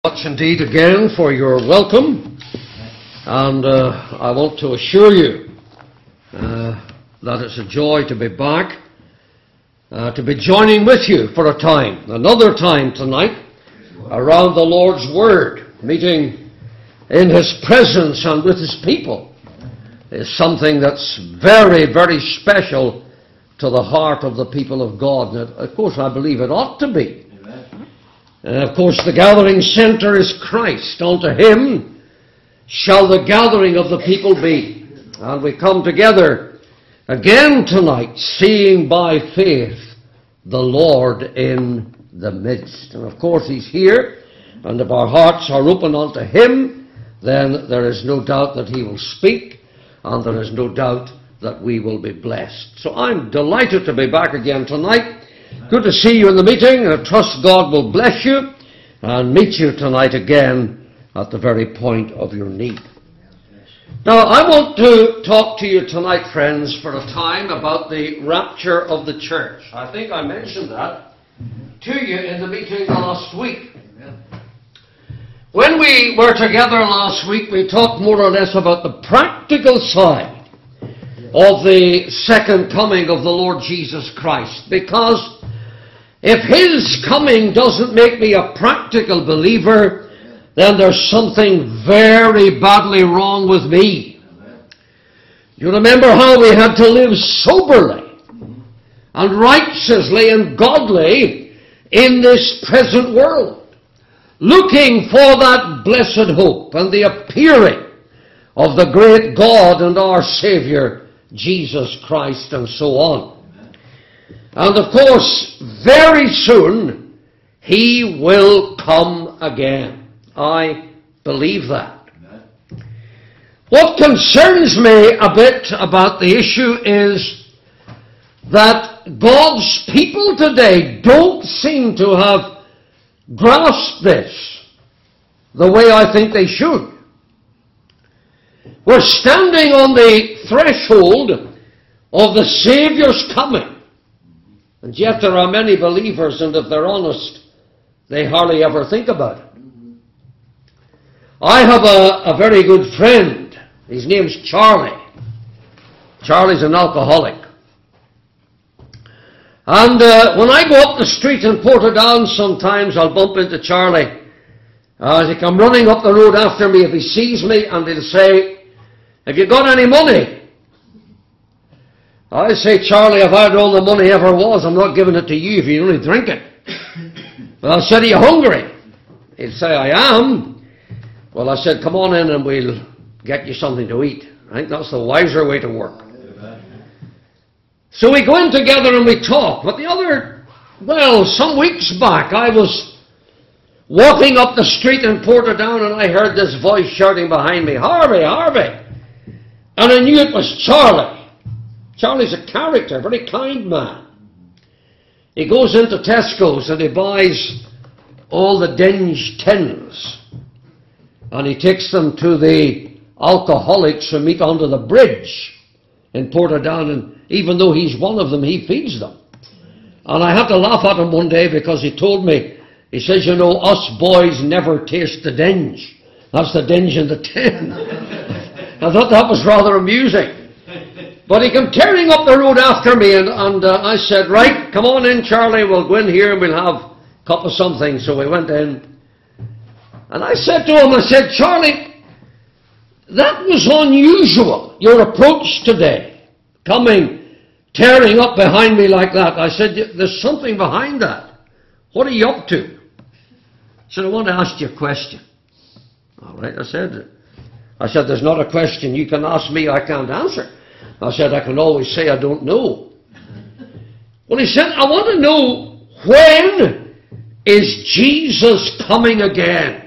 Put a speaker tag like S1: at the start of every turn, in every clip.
S1: Much indeed again for your welcome, and I want to assure you that it's a joy to be back, to be joining with you for a time, another time tonight, around the Lord's Word, meeting in His presence and with His people is something that's very, very special to the heart of the people of God. And of course, I believe it ought to be. And of course, the gathering center is Christ. Unto Him shall the gathering of the people be. And we come together again tonight, seeing by faith the Lord in the midst. And of course, He's here. And if our hearts are open unto Him, then there is no doubt that He will speak. And there is no doubt that we will be blessed. So I'm delighted to be back again tonight. Good to see you in the meeting, and I trust God will bless you and meet you tonight again at the very point of your need. Now, I want to talk to you tonight, friends, for a time about the rapture of the church. I think I mentioned that to you in the meeting last week. When we were together last week, we talked more or less about the practical side of the second coming of the Lord Jesus Christ, because if His coming doesn't make me a practical believer, then there's something very badly wrong with me. You remember how we had to live soberly and righteously and godly in this present world, looking for that blessed hope and the appearing of the great God and our Savior, Jesus Christ, and so on. And of course, very soon, He will come again. I believe that. What concerns me a bit about the issue is that God's people today don't seem to have grasped this the way I think they should. We're standing on the threshold of the Saviour's coming. And yet there are many believers, and if they're honest, they hardly ever think about it. I have a very good friend. His name's Charlie. Charlie's an alcoholic. And when I go up the street in Portadown, sometimes I'll bump into Charlie. As he come running up the road after me, if he sees me, and he'll say, "Have you got any money?" I say, "Charlie, if I had all the money ever was, I'm not giving it to you if you only drink it." Well, I said, "Are you hungry?" He'd say, "I am." Well, I said, "Come on in and we'll get you something to eat." I think that's the wiser way to work. So we go in together and we talk. But some weeks back, I was walking up the street in Portadown and I heard this voice shouting behind me, "Harvey, Harvey!" And I knew it was Charlie. Charlie's a character, a very kind man. He goes into Tesco's and he buys all the Dinge tins. And he takes them to the alcoholics who meet under the bridge in Portadown. And even though he's one of them, he feeds them. And I had to laugh at him one day because he told me, he says, "You know, us boys never taste the Dinge. That's the Dinge in the tin." I thought that was rather amusing. But he came tearing up the road after me, and I said, "Right, come on in, Charlie, we'll go in here and we'll have a cup of something." So we went in. And I said to him, I said, "Charlie, that was unusual, your approach today, coming, tearing up behind me like that." I said, "There's something behind that. What are you up to?" He said, "I want to ask you a question." "All right," I said, "There's not a question you can ask me I can't answer." I said, "I can always say I don't know." Well, he said, "I want to know, when is Jesus coming again?"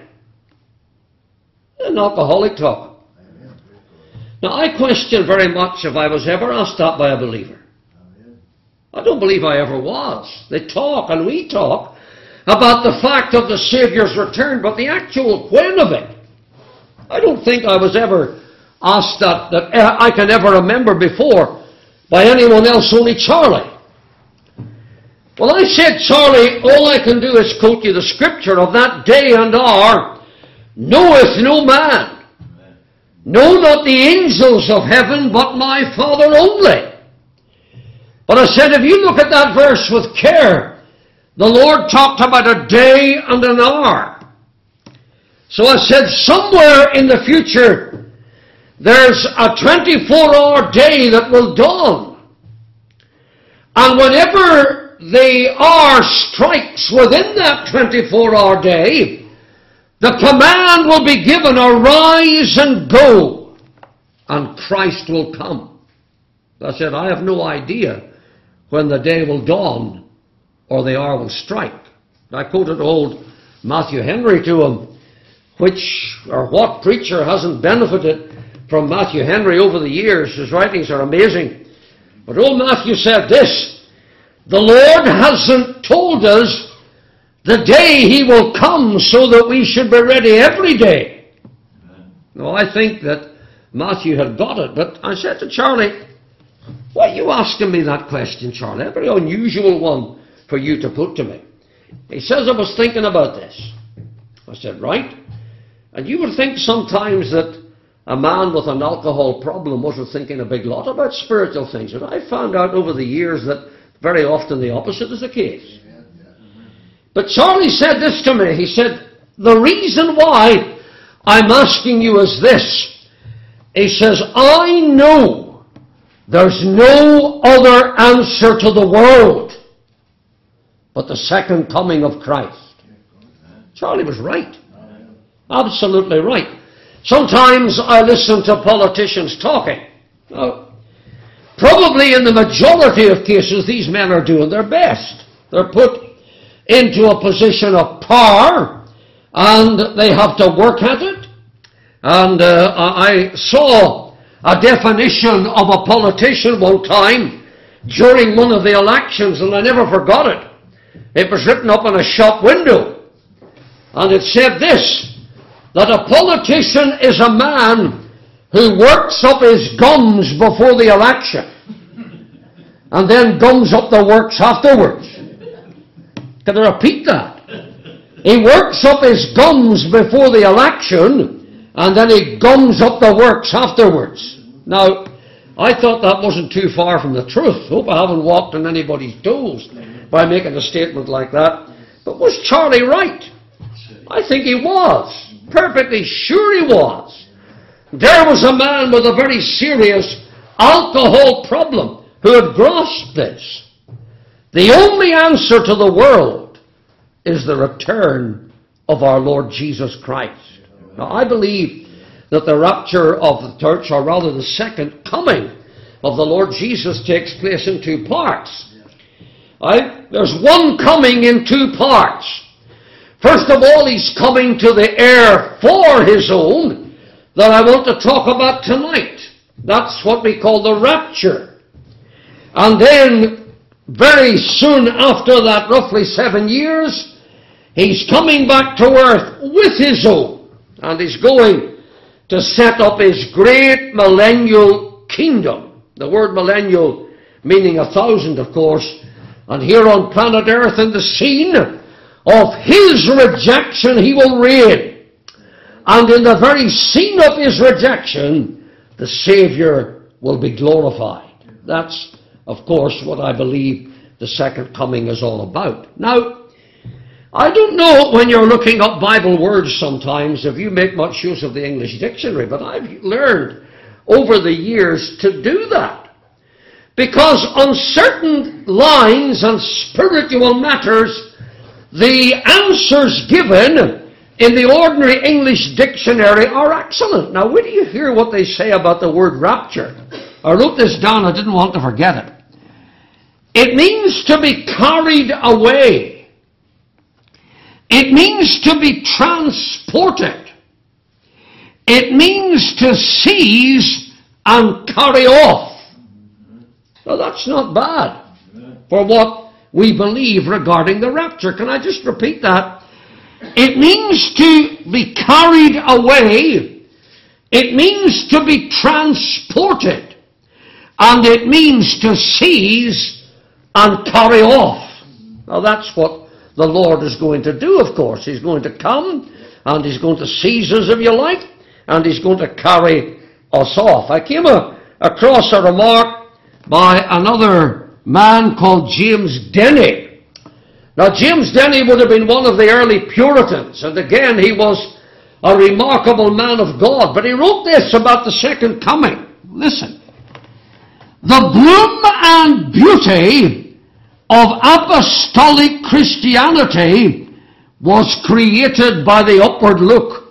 S1: An alcoholic talk. Now, I question very much if I was ever asked that by a believer. I don't believe I ever was. They talk, and we talk, about the fact of the Saviour's return, but the actual when of it, I don't think I was ever asked that I can ever remember before by anyone else, only Charlie. Well, I said, Charlie, all I can do is quote you the scripture of that day and hour knoweth no man. No, not the angels of heaven, but my Father only. But I said, if you look at that verse with care, the Lord talked about a day and an hour. So I said, somewhere in the future, there's a 24-hour day that will dawn. And whenever the hour strikes within that 24-hour day, the command will be given, arise and go, and Christ will come. I said, I have no idea when the day will dawn or the hour will strike. I quoted old Matthew Henry to him, which or what preacher hasn't benefited from Matthew Henry over the years? His writings are amazing. But old Matthew said this, the Lord hasn't told us the day He will come so that we should be ready every day. Now, I think that Matthew had got it, but I said to Charlie, why are you asking me that question, Charlie? A very unusual one for you to put to me. He says, I was thinking about this. I said, right. And you would think sometimes that a man with an alcohol problem wasn't thinking a big lot about spiritual things. And I found out over the years that very often the opposite is the case. But Charlie said this to me. He said, the reason why I'm asking you is this. He says, I know there's no other answer to the world but the second coming of Christ. Charlie was right. Absolutely right. Sometimes I listen to politicians talking. Probably in the majority of cases, these men are doing their best. They're put into a position of power, and they have to work at it. And I saw a definition of a politician one time during one of the elections, and I never forgot it. It was written up on a shop window, and it said this, that a politician is a man who works up his gums before the election and then gums up the works afterwards. Can I repeat that? He works up his gums before the election, and then he gums up the works afterwards. Now, I thought that wasn't too far from the truth. Hope I haven't walked on anybody's toes by making a statement like that. But was Charlie right? I think he was. Perfectly sure he was. There was a man with a very serious alcohol problem who had grasped this. The only answer to the world is the return of our Lord Jesus Christ. Now, I believe that the rapture of the church, or rather the second coming of the Lord Jesus, takes place in two parts. There's one coming in two parts. First of all, He's coming to the air for His own that I want to talk about tonight. That's what we call the rapture. And then very soon after that, roughly 7 years, He's coming back to earth with His own. And He's going to set up His great millennial kingdom. The word millennial meaning 1,000, of course. And here on planet Earth, in the scene of His rejection, He will reign. And in the very scene of His rejection, the Savior will be glorified. That's, of course, what I believe the second coming is all about. Now, I don't know when you're looking up Bible words sometimes if you make much use of the English dictionary, but I've learned over the years to do that. Because on certain lines and spiritual matters, the answers given in the ordinary English dictionary are excellent. Now, wait till you hear what they say about the word rapture. I wrote this down, I didn't want to forget it. It means to be carried away. It means to be transported. It means to seize and carry off. Well, that's not bad for what we believe regarding the rapture. Can I just repeat that? It means to be carried away. It means to be transported. And it means to seize and carry off. Now that's what the Lord is going to do, of course. He's going to come, and He's going to seize us, if you like, and He's going to carry us off. I came across a remark by another man called James Denney. Now, James Denney would have been one of the early Puritans, and again, he was a remarkable man of God. But he wrote this about the second coming. Listen. The bloom and beauty of apostolic Christianity was created by the upward look.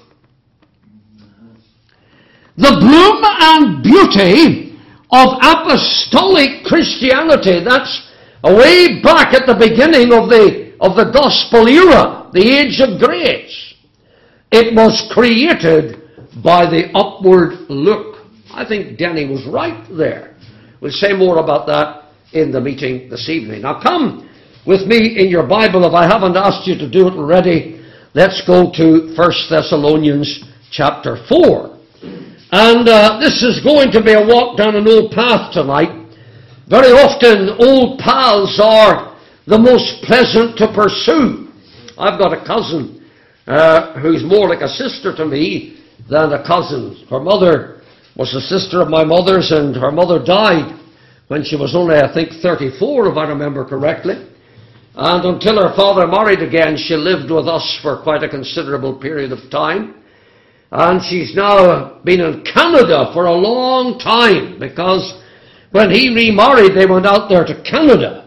S1: The bloom and beauty of apostolic Christianity, that's way back at the beginning of the gospel era, the age of grace. It was created by the upward look. I think Denny was right there. We'll say more about that in the meeting this evening. Now come with me in your Bible, if I haven't asked you to do it already. Let's go to 1 Thessalonians chapter 4. And this is going to be a walk down an old path tonight. Very often old paths are the most pleasant to pursue. I've got a cousin who's more like a sister to me than a cousin. Her mother was a sister of my mother's, and her mother died when she was only, I think, 34, if I remember correctly. And until her father married again, she lived with us for quite a considerable period of time. And she's now been in Canada for a long time, because when he remarried, they went out there to Canada.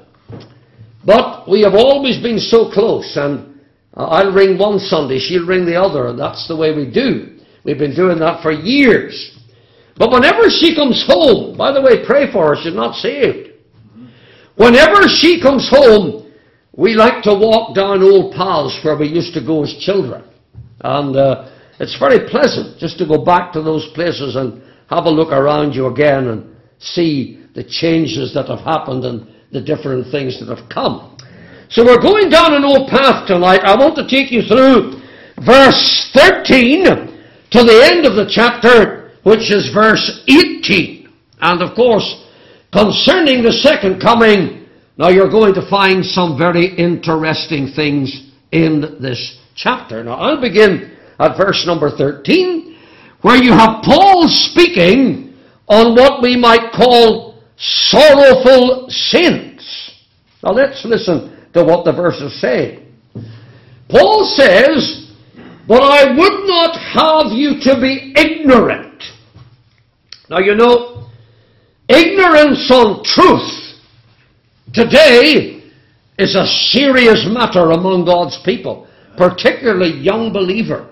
S1: But we have always been so close, and I'll ring one Sunday, she'll ring the other, and that's the way we do. We've been doing that for years. But whenever she comes home, by the way, pray for her, she's not saved. Whenever she comes home, we like to walk down old paths where we used to go as children. And it's very pleasant just to go back to those places and have a look around you again and see the changes that have happened and the different things that have come. So we're going down an old path tonight. I want to take you through verse 13 to the end of the chapter, which is verse 18. And of course, concerning the second coming, now you're going to find some very interesting things in this chapter. Now I'll begin at verse number 13, where you have Paul speaking on what we might call sorrowful sins. Now let's listen to what the verses say. Paul says, "But I would not have you to be ignorant." Now you know, ignorance on truth today is a serious matter among God's people, particularly young believers.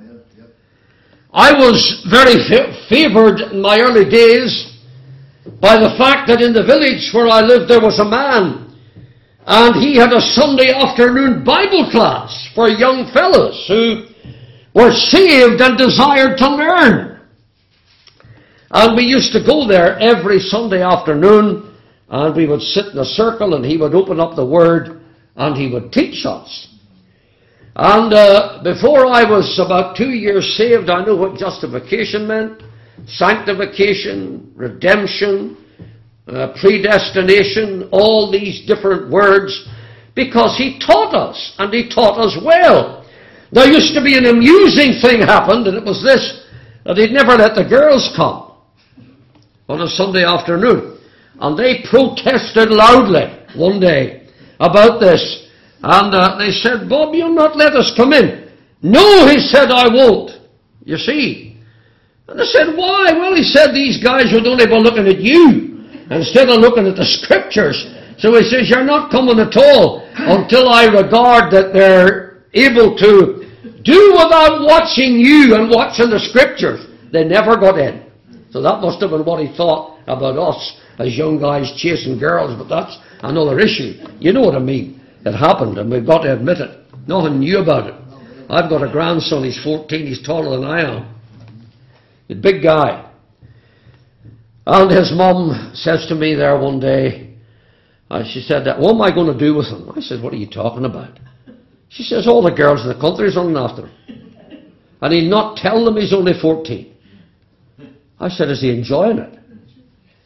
S1: I was very favored in my early days by the fact that in the village where I lived there was a man, and he had a Sunday afternoon Bible class for young fellows who were saved and desired to learn. And we used to go there every Sunday afternoon, and we would sit in a circle, and he would open up the Word, and he would teach us. And before I was about 2 years saved, I knew what justification meant, sanctification, redemption, predestination, all these different words, because he taught us, and he taught us well. There used to be an amusing thing happened, and it was this, that he'd never let the girls come on a Sunday afternoon. And they protested loudly one day about this. And they said, "Bob, you'll not let us come in." "No," he said, "I won't." You see. And I said, "Why?" "Well," he said, "these guys would only be looking at you instead of looking at the Scriptures." So he says, "You're not coming at all until I regard that they're able to do without watching you and watching the Scriptures." They never got in. So that must have been what he thought about us as young guys chasing girls, but that's another issue. You know what I mean. It happened, and we've got to admit it. Nothing new about it. I've got a grandson, he's 14, he's taller than I am. He's a big guy. And his mum says to me there one day, she said, "What am I going to do with him?" I said, "What are you talking about?" She says, "All the girls in the country is running after him. And he'll not tell them he's only 14. I said, "Is he enjoying it?"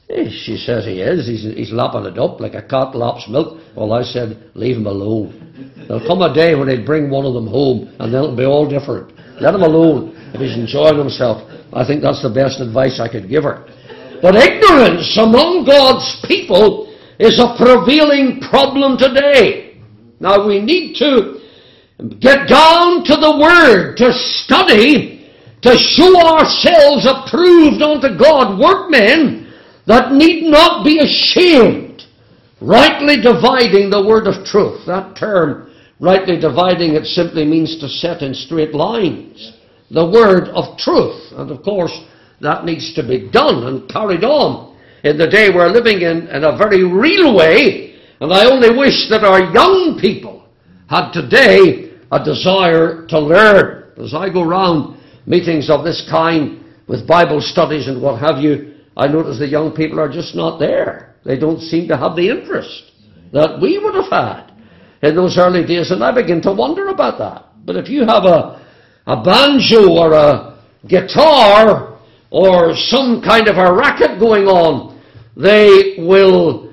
S1: She says he is. He's lapping it up like a cat laps milk. Well, I said, leave him alone. There'll come a day when he'll bring one of them home, and then it'll be all different. Let him alone if he's enjoying himself. I think that's the best advice I could give her. But ignorance among God's people is a prevailing problem today. Now, we need to get down to the Word, to study, to show ourselves approved unto God, workmen that need not be ashamed, rightly dividing the word of truth. That term, rightly dividing, it simply means to set in straight lines the word of truth. And of course, that needs to be done and carried on in the day we're living in a very real way. And I only wish that our young people had today a desire to learn. As I go round meetings of this kind with Bible studies and what have you, I notice the young people are just not there. They don't seem to have the interest that we would have had in those early days, and I begin to wonder about that. But if you have a banjo or a guitar or some kind of a racket going on, they will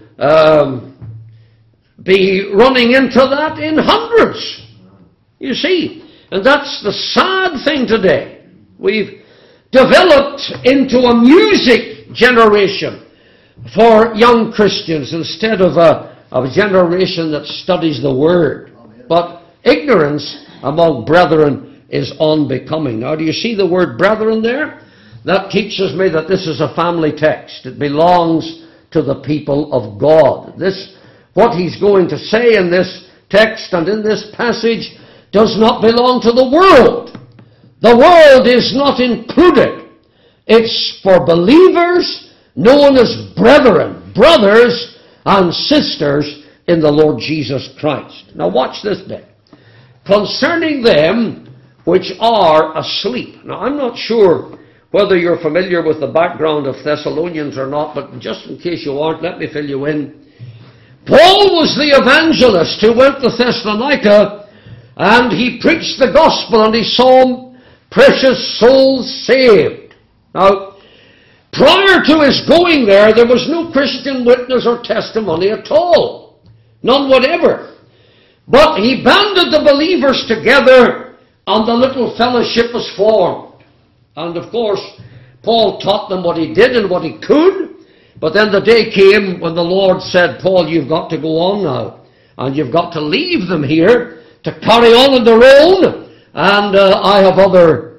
S1: be running into that in hundreds. You see, and that's the sad thing today. We've developed into a music generation for young Christians instead of a generation that studies the Word. But ignorance among brethren is unbecoming. Now, do you see the word brethren there? That teaches me that this is a family text. It belongs to the people of God. What he's going to say in this text and in this passage does not belong to the world. The world is not included. It's for believers known as brethren, brothers and sisters in the Lord Jesus Christ. Now watch this bit. Concerning them which are asleep. Now I'm not sure whether you're familiar with the background of Thessalonians or not, but just in case you aren't, let me fill you in. Paul was the evangelist who went to Thessalonica, and he preached the gospel, and he saw precious souls saved. Now, prior to his going there was no Christian witness or testimony at all. None whatever. But he banded the believers together, and the little fellowship was formed. And of course, Paul taught them what he did and what he could. But then the day came when the Lord said, Paul, you've got to go on now. And you've got to leave them here to carry on on their own. And I have other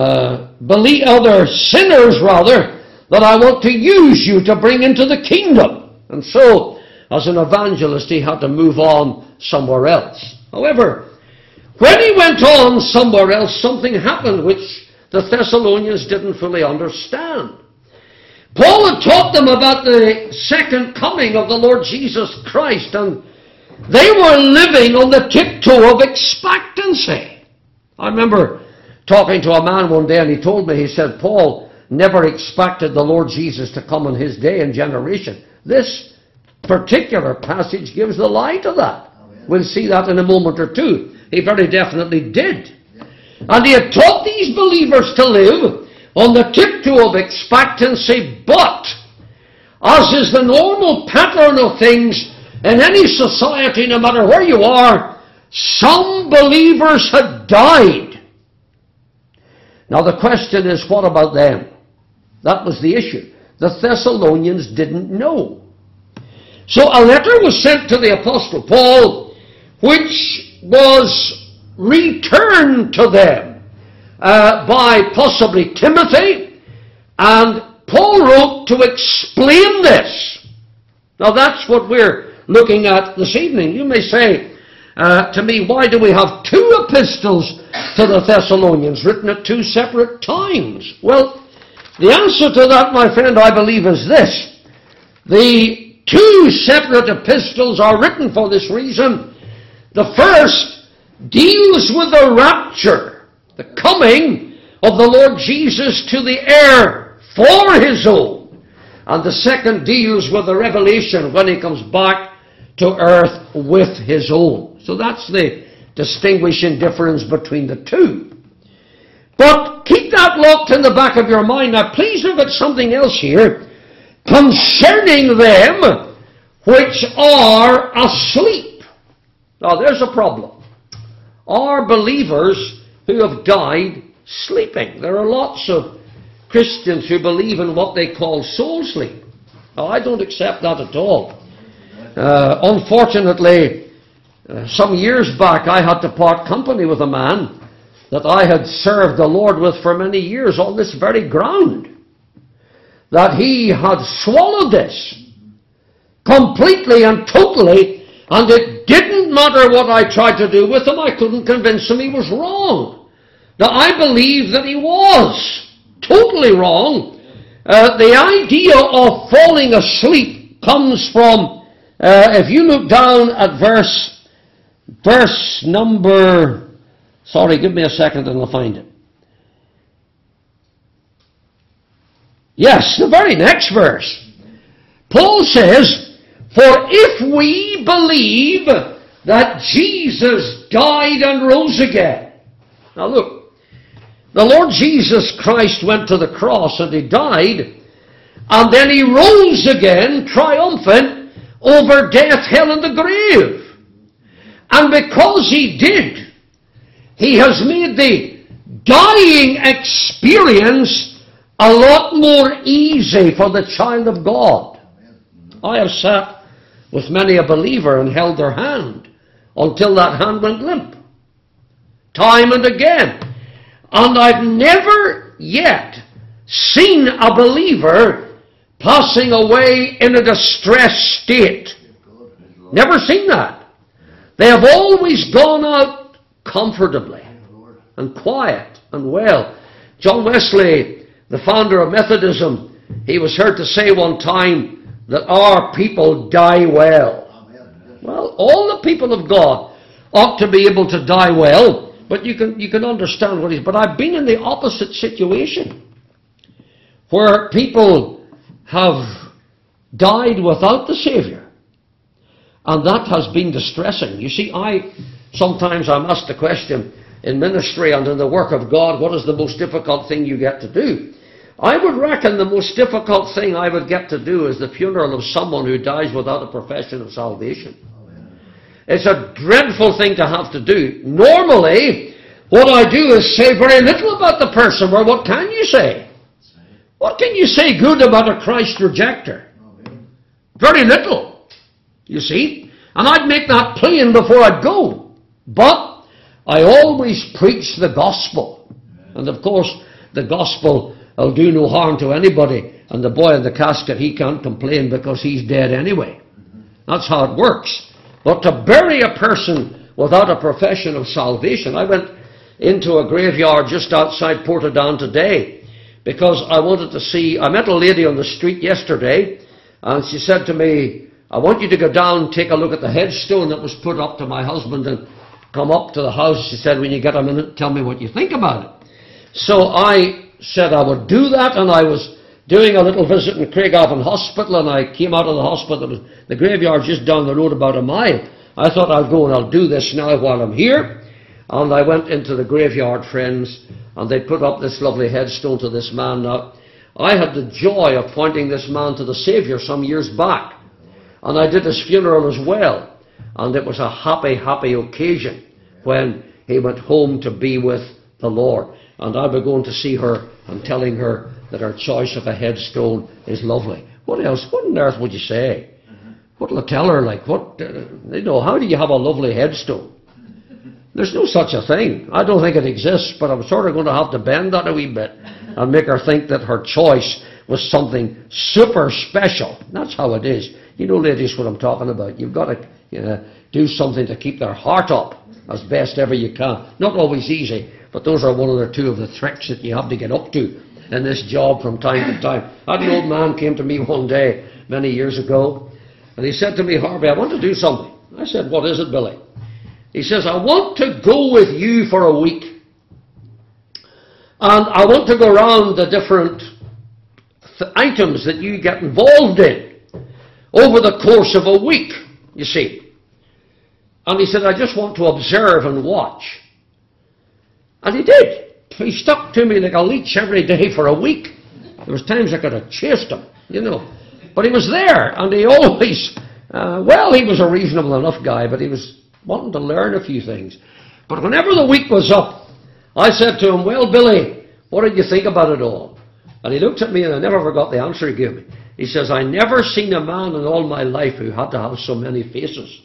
S1: sinners that I want to use you to bring into the kingdom. And so, as an evangelist, he had to move on somewhere else. However, when he went on somewhere else, something happened which the Thessalonians didn't fully understand. Paul had taught them about the second coming of the Lord Jesus Christ, and they were living on the tiptoe of expectancy. I remember talking to a man one day, and he told me, he said, Paul never expected the Lord Jesus to come in his day and generation. This particular passage gives the lie to that. We'll see that in a moment or two. He very definitely did. And he had taught these believers to live on the tiptoe of expectancy, but, as is the normal pattern of things in any society, no matter where you are, some believers had died. Now the question is, what about them? That was the issue. The Thessalonians didn't know. So a letter was sent to the Apostle Paul, which was returned to them by possibly Timothy, and Paul wrote to explain this. Now that's what we're looking at this evening. You may say to me, why do we have two epistles to the Thessalonians written at two separate times? Well, the answer to that, my friend, I believe is this. The two separate epistles are written for this reason. The first deals with the rapture, the coming of the Lord Jesus to the air for his own. And the second deals with the revelation when he comes back to earth with his own. So that's the distinguishing difference between the two. But keep that locked in the back of your mind. Now please look at something else here. concerning them which are asleep. Now there's a problem. Are believers who have died sleeping? There are lots of Christians who believe in what they call soul sleep. Now I don't accept that at all. Unfortunately, some years back I had to part company with a man that I had served the Lord with for many years on this very ground. That he had swallowed this completely and totally, and it didn't matter what I tried to do with him, I couldn't convince him he was wrong. Now I believe that he was totally wrong. The idea of falling asleep comes from, if you look down at verse number, sorry, give me a second and I'll find it. Yes, the very next verse. Paul says, for if we believe that Jesus died and rose again. Now look, the Lord Jesus Christ went to the cross and he died, and then he rose again triumphant over death, hell, and the grave. And because he did, he has made the dying experience a lot more easy for the child of God. I have sat with many a believer and held their hand until that hand went limp. Time and again. And I've never yet seen a believer passing away in a distressed state. Never seen that. They have always gone out comfortably and quiet and well. John Wesley, the founder of Methodism, he was heard to say one time that our people die well. Well, all the people of God ought to be able to die well, but you can understand what he's... But I've been in the opposite situation, where people have died without the Savior, and that has been distressing. You see, sometimes I'm asked the question in ministry and in the work of God, what is the most difficult thing you get to do? I would reckon the most difficult thing I would get to do is the funeral of someone who dies without a profession of salvation. It's a dreadful thing to have to do. Normally, what I do is say very little about the person. Well, what can you say? What can you say good about a Christ rejecter? Very little, you see. And I'd make that plain before I'd go. But I always preach the gospel. And of course, the gospel will do no harm to anybody. And the boy in the casket, he can't complain because he's dead anyway. That's how it works. But to bury a person without a profession of salvation, I went into a graveyard just outside Portadown today because I wanted to see... I met a lady on the street yesterday, and she said to me, I want you to go down and take a look at the headstone that was put up to my husband and come up to the house. She said, when you get a minute, tell me what you think about it. So I said I would do that, and I was doing a little visit in Craigavon Hospital, and I came out of the hospital. The graveyard's just down the road about a mile. I thought I'll go and I'll do this now while I'm here. And I went into the graveyard, friends, and they put up this lovely headstone to this man. Now, I had the joy of pointing this man to the Saviour some years back, and I did his funeral as well. And it was a happy, happy occasion when he went home to be with the Lord. And I'll be going to see her and telling her that her choice of a headstone is lovely. What else? What on earth would you say? What'll I tell her? Like, how do you have a lovely headstone? There's no such a thing. I don't think it exists, but I'm sort of going to have to bend that a wee bit and make her think that her choice was something super special. That's how it is. You know, ladies, what I'm talking about. You've got to do something to keep their heart up as best ever you can. Not always easy, but those are one or two of the tricks that you have to get up to in this job from time to time. I had an old man came to me one day many years ago, and he said to me, Harvey, I want to do something. I said, what is it, Billy? He says, I want to go with you for a week. And I want to go around the different items that you get involved in over the course of a week, you see. And he said, I just want to observe and watch. And he did. He stuck to me like a leech every day for a week. There was times I could have chased him, you know. But he was there, and he always, he was a reasonable enough guy, but he was wanting to learn a few things. But whenever the week was up, I said to him, "Well, Billy, what did you think about it all?" And he looked at me, and I never forgot the answer he gave me. He says, "I never seen a man in all my life who had to have so many faces."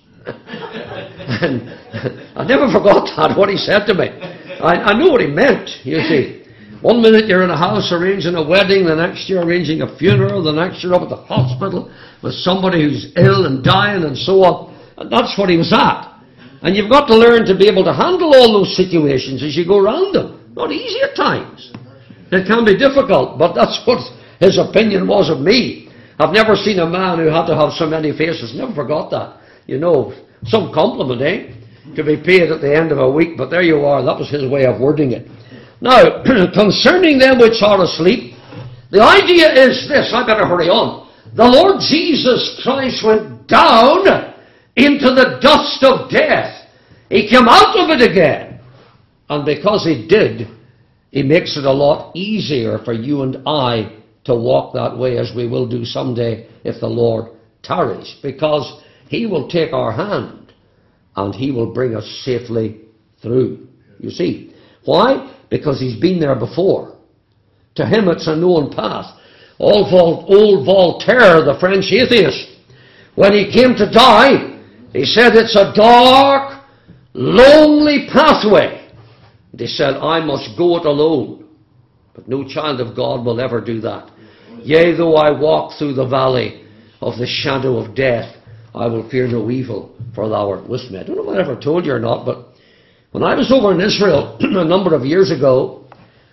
S1: And I never forgot that, what he said to me. I knew what he meant, you see. One minute you're in a house arranging a wedding, the next you're arranging a funeral, the next you're up at the hospital with somebody who's ill and dying and so on. And that's what he was at. And you've got to learn to be able to handle all those situations as you go around them. Not easy at times. It can be difficult, but that's what his opinion was of me. I've never seen a man who had to have so many faces. Never forgot that. You know, some compliment, eh? To be paid at the end of a week, but there you are. That was his way of wording it. Now, concerning them which are asleep, the idea is this. I better hurry on. The Lord Jesus Christ went down into the dust of death. He came out of it again. And because he did, he makes it a lot easier for you and I to walk that way, as we will do someday if the Lord tarries. Because he will take our hand and he will bring us safely through. You see. Why? Because he's been there before. To him it's a known path. Old Voltaire, the French atheist, when he came to die, he said it's a dark, lonely pathway. And he said, I must go it alone. But no child of God will ever do that. Yea, though I walk through the valley of the shadow of death, I will fear no evil, for thou art with me. I don't know if I ever told you or not, but when I was over in Israel a number of years ago,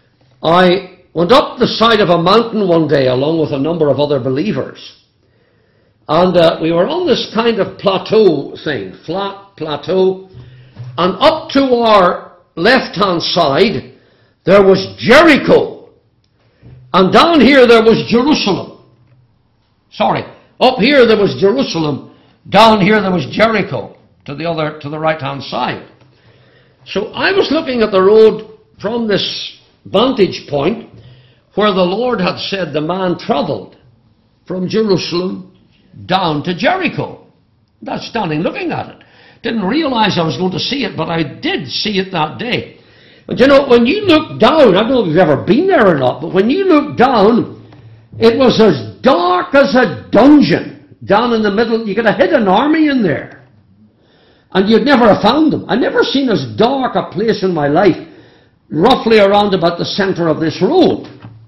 S1: I went up the side of a mountain one day along with a number of other believers. And we were on this kind of plateau thing, flat plateau. And up to our left-hand side, there was Jericho. And down here there was Jerusalem. Sorry, up here there was Jerusalem. Down here there was Jericho to the right-hand side. So I was looking at the road from this vantage point where the Lord had said the man travelled from Jerusalem down to Jericho. I was standing looking at it. Didn't realize I was going to see it, but I did see it that day. And you know, when you look down, I don't know if you've ever been there or not, but when you look down, it was as dark as a dungeon down in the middle. You could have hid an army in there. And you'd never have found them. I'd never seen as dark a place in my life, roughly around about the centre of this road.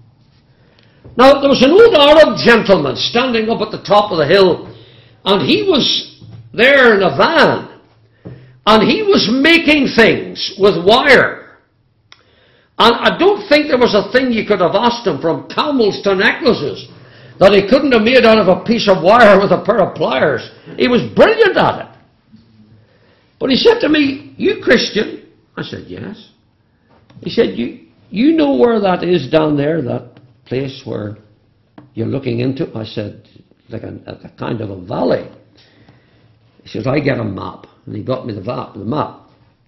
S1: Now, there was an old Arab gentleman standing up at the top of the hill, and he was there in a van, and he was making things with wire. And I don't think there was a thing you could have asked him, from camels to necklaces, that he couldn't have made out of a piece of wire with a pair of pliers. He was brilliant at it. But he said to me, "You Christian?" I said, "Yes." He said, you know where that is down there, that place where you're looking into?" I said, "Like a kind of a valley." He says, "I get a map." And he got me the map.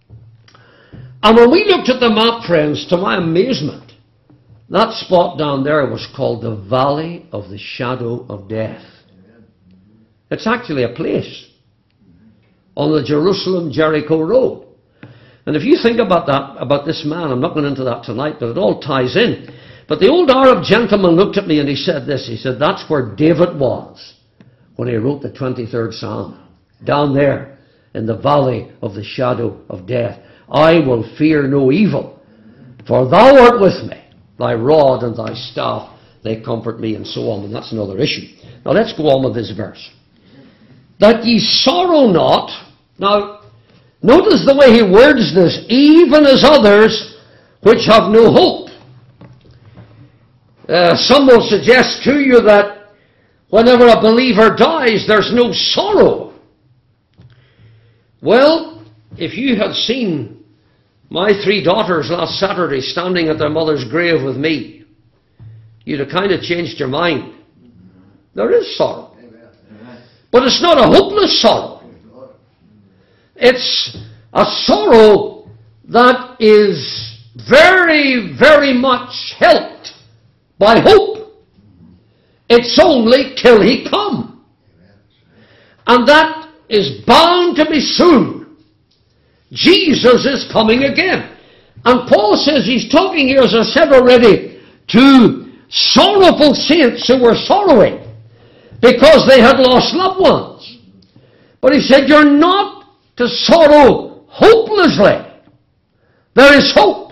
S1: And when we looked at the map, friends, to my amazement, that spot down there was called the Valley of the Shadow of Death. It's actually a place on the Jerusalem-Jericho road. And if you think about that, about this man, I'm not going into that tonight, but it all ties in. But the old Arab gentleman looked at me and he said this. He said, "That's where David was when he wrote the 23rd Psalm. Down there in the valley of the shadow of death. I will fear no evil, for thou art with me. Thy rod and thy staff, they comfort me," and so on. And that's another issue. Now let's go on with this verse. "That ye sorrow not." Now, notice the way he words this. "Even as others which have no hope." Some will suggest to you that whenever a believer dies, there's no sorrow. Well, if you had seen my 3 daughters last Saturday standing at their mother's grave with me, you'd have kind of changed your mind. There is sorrow. But it's not a hopeless sorrow. It's a sorrow that is very, very much helped by hope. It's only till He come. And that is bound to be soon. Jesus is coming again. And Paul says he's talking here, as I said already, to sorrowful saints who were sorrowing because they had lost loved ones. But he said, you're not to sorrow hopelessly. There is hope.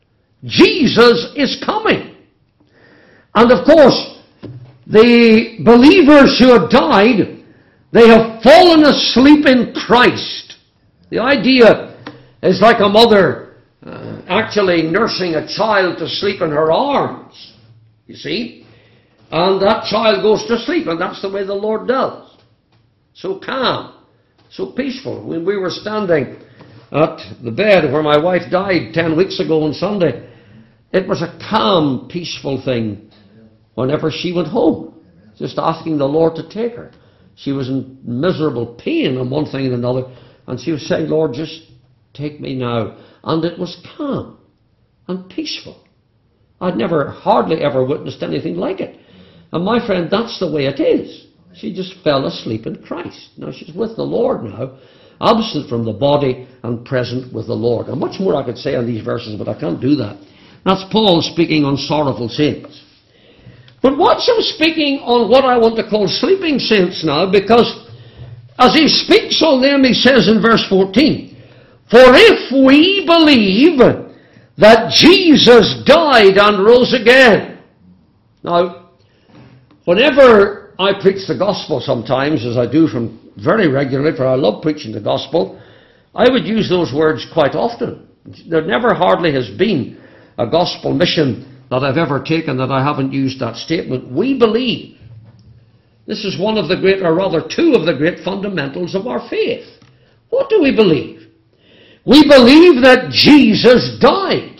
S1: Jesus is coming. And of course, the believers who have died, they have fallen asleep in Christ. The idea is like a mother actually nursing a child to sleep in her arms, you see. And that child goes to sleep, and that's the way the Lord does. So calm, so peaceful. When we were standing at the bed where my wife died 10 weeks ago on Sunday, it was a calm, peaceful thing whenever she went home, just asking the Lord to take her. She was in miserable pain on one thing and another, and she was saying, Lord, just take me now. And it was calm and peaceful. I'd never, hardly ever witnessed anything like it. And my friend, that's the way it is. She just fell asleep in Christ. Now she's with the Lord now, absent from the body and present with the Lord. And much more I could say on these verses, but I can't do that. That's Paul speaking on sorrowful saints. But watch him speaking on what I want to call sleeping saints now, because as he speaks on them, he says in verse 14, for if we believe that Jesus died and rose again. Now, whenever I preach the gospel sometimes, as I do from very regularly, for I love preaching the gospel, I would use those words quite often. There never hardly has been a gospel mission that I've ever taken that I haven't used that statement. We believe. This is one of the great, or rather two of the great fundamentals of our faith. What do we believe? We believe that Jesus died.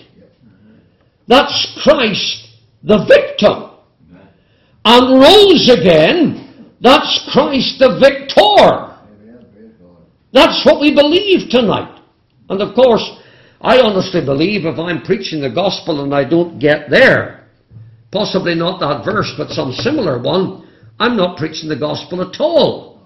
S1: That's Christ the victim. And rose again. That's Christ the victor. That's what we believe tonight. And of course, I honestly believe if I'm preaching the gospel and I don't get there, possibly not that verse, but some similar one, I'm not preaching the gospel at all.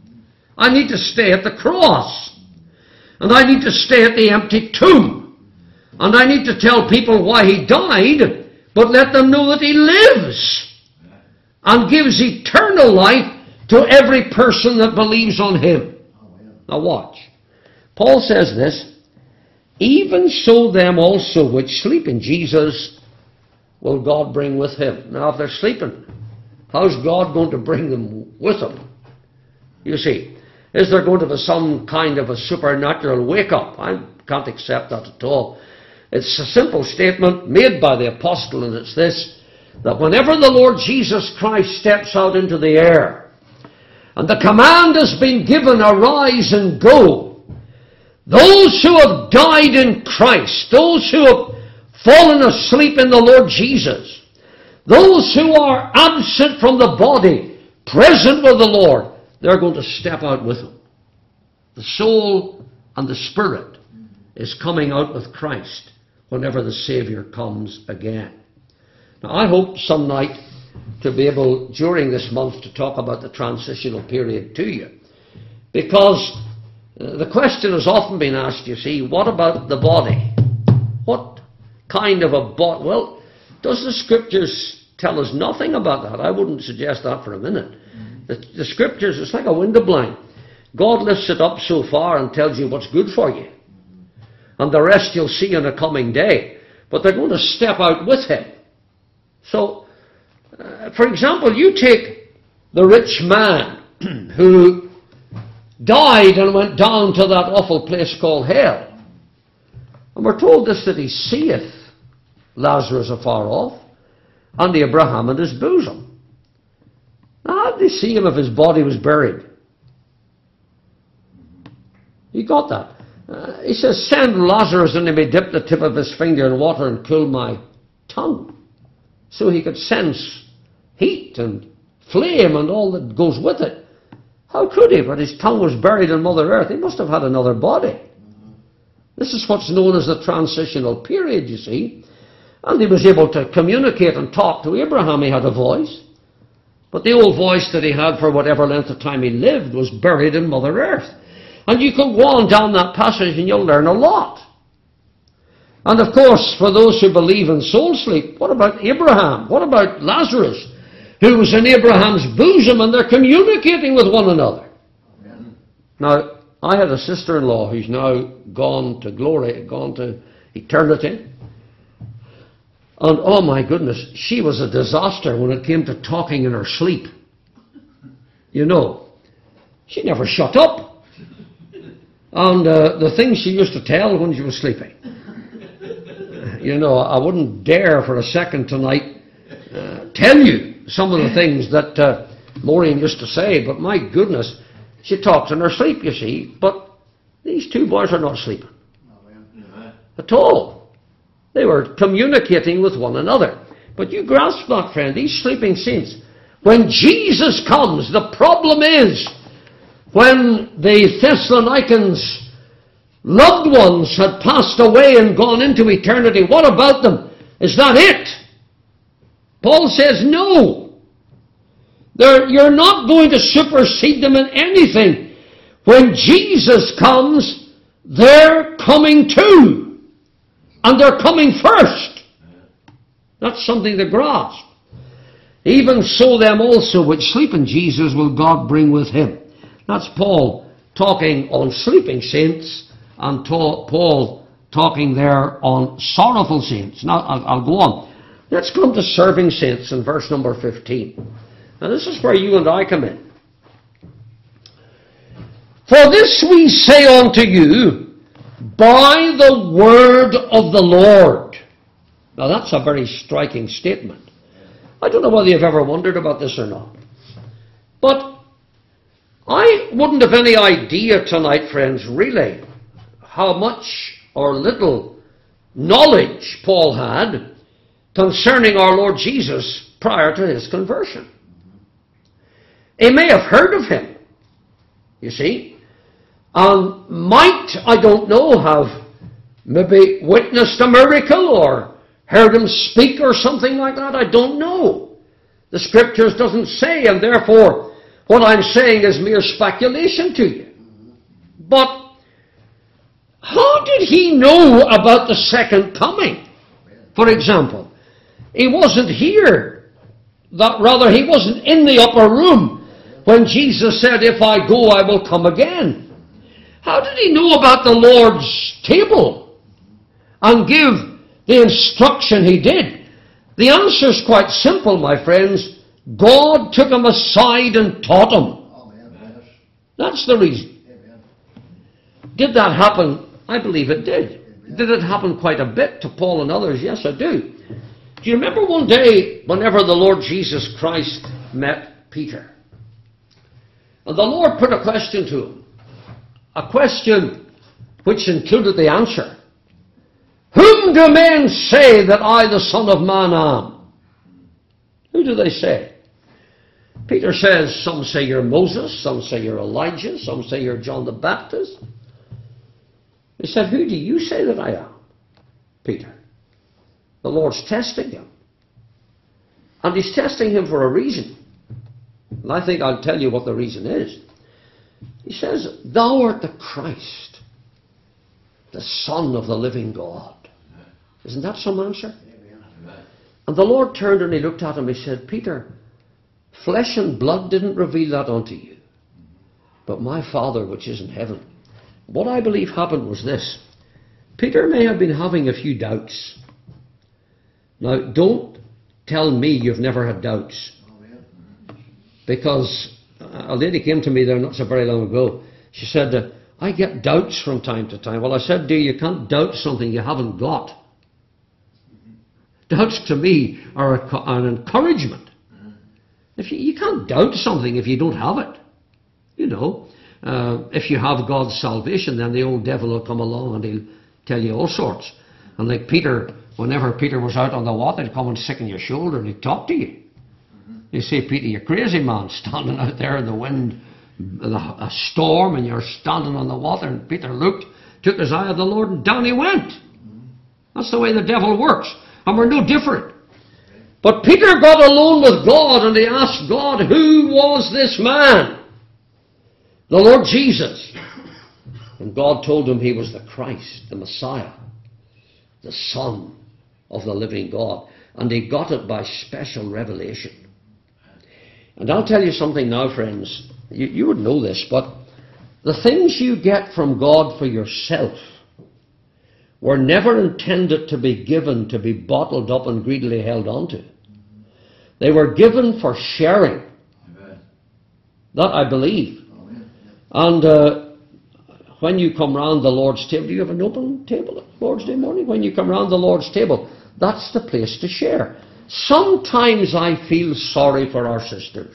S1: I need to stay at the cross. And I need to stay at the empty tomb. And I need to tell people why He died, but let them know that He lives and gives eternal life to every person that believes on Him. Now watch. Paul says this, even so them also which sleep in Jesus will God bring with Him. Now if they're sleeping, how's God going to bring them with Him? You see, is there going to be some kind of a supernatural wake-up? I can't accept that at all. It's a simple statement made by the apostle, and it's this, that whenever the Lord Jesus Christ steps out into the air, and the command has been given, arise and go, those who have died in Christ, those who have fallen asleep in the Lord Jesus, those who are absent from the body, present with the Lord, they're going to step out with Him. The soul and the spirit is coming out with Christ whenever the Savior comes again. Now I hope some night to be able, during this month, to talk about the transitional period to you. Because the question has often been asked, you see, what about the body? What kind of a body? Well, does the Scriptures tell us nothing about that? I wouldn't suggest that for a minute. The Scriptures, it's like a window blind. God lifts it up so far and tells you what's good for you. And the rest you'll see in a coming day. But they're going to step out with Him. So, for example, you take the rich man who died and went down to that awful place called hell. And we're told this, that he seeth Lazarus afar off, and Abraham in his bosom. Now, how did he see him if his body was buried? You got that? He says, send Lazarus and he may dip the tip of his finger in water and cool my tongue. So he could sense heat and flame and all that goes with it. How could he? But his tongue was buried in Mother Earth. He must have had another body. This is what's known as the transitional period, you see. And he was able to communicate and talk to Abraham. He had a voice. But the old voice that he had for whatever length of time he lived was buried in Mother Earth. And you can go on down that passage and you'll learn a lot. And of course, for those who believe in soul sleep, what about Abraham? What about Lazarus, who was in Abraham's bosom, and they're communicating with one another? Amen. Now, I had a sister-in-law who's now gone to glory, gone to eternity. And oh my goodness, she was a disaster when it came to talking in her sleep. You know, she never shut up. And the things she used to tell when she was sleeping. You know, I wouldn't dare for a second tonight tell you some of the things that Maureen used to say, but my goodness, she talks in her sleep, you see. But these two boys are not sleeping at all. They were communicating with one another. But you grasp that, friend, these sleeping saints. When Jesus comes, the problem is, when the Thessalonians' loved ones had passed away and gone into eternity, what about them? Is that it? Paul says no. You're not going to supersede them in anything. When Jesus comes, they're coming too. And they're coming first. That's something to grasp. Even so them also which sleep in Jesus will God bring with him. That's Paul talking on sleeping saints, and Paul talking there on sorrowful saints. Now, I'll go on. Let's come to serving saints in verse number 15. Now, this is where you and I come in. For this we say unto you, by the word of the Lord. Now, that's a very striking statement. I don't know whether you've ever wondered about this or not. But I wouldn't have any idea tonight, friends, really, how much or little knowledge Paul had concerning our Lord Jesus prior to his conversion. He may have heard of him, you see, and might, I don't know, have maybe witnessed a miracle or heard him speak or something like that. I don't know. The Scriptures doesn't say, and therefore what I'm saying is mere speculation to you. But how did he know about the second coming? For example, he wasn't here. He wasn't in the upper room when Jesus said, if I go, I will come again. How did he know about the Lord's table and give the instruction he did? The answer is quite simple, my friends. God took him aside and taught him. That's the reason. Did that happen? I believe it did. Did it happen quite a bit to Paul and others? Yes, I do. Do you remember one day whenever the Lord Jesus Christ met Peter? And the Lord put a question to him. A question which included the answer. Whom do men say that I, the Son of Man, am? Who do they say? Peter says, some say you're Moses, some say you're Elijah, some say you're John the Baptist. He said, who do you say that I am? Peter. The Lord's testing him. And he's testing him for a reason. And I think I'll tell you what the reason is. He says, thou art the Christ, the Son of the living God. Isn't that some answer? And the Lord turned and he looked at him. He said, Peter, flesh and blood didn't reveal that unto you, but my Father which is in heaven. What I believe happened was this. Peter may have been having a few doubts. Now, don't tell me you've never had doubts. Because a lady came to me there not so very long ago. She said, I get doubts from time to time. Well, I said, dear, you can't doubt something you haven't got. Doubts to me are an encouragement. If you can't doubt something if you don't have it. You know, if you have God's salvation, then the old devil will come along and he'll tell you all sorts. And like Peter, whenever Peter was out on the water, he'd come and stick in your shoulder and he'd talk to you. You say, Peter, you crazy man, standing out there in the wind, a storm, and you're standing on the water. And Peter looked, took his eye of the Lord, and down he went. That's the way the devil works. And we're no different. But Peter got alone with God and he asked God, who was this man? The Lord Jesus. And God told him he was the Christ, the Messiah, the Son of the living God. And he got it by special revelation. And I'll tell you something now, friends. You would know this, but the things you get from God for yourself were never intended to be given to be bottled up and greedily held onto. They were given for sharing. That I believe. And when you come round the Lord's table, do you have an open table at Lord's Day morning? When you come round the Lord's table, that's the place to share. Sometimes I feel sorry for our sisters.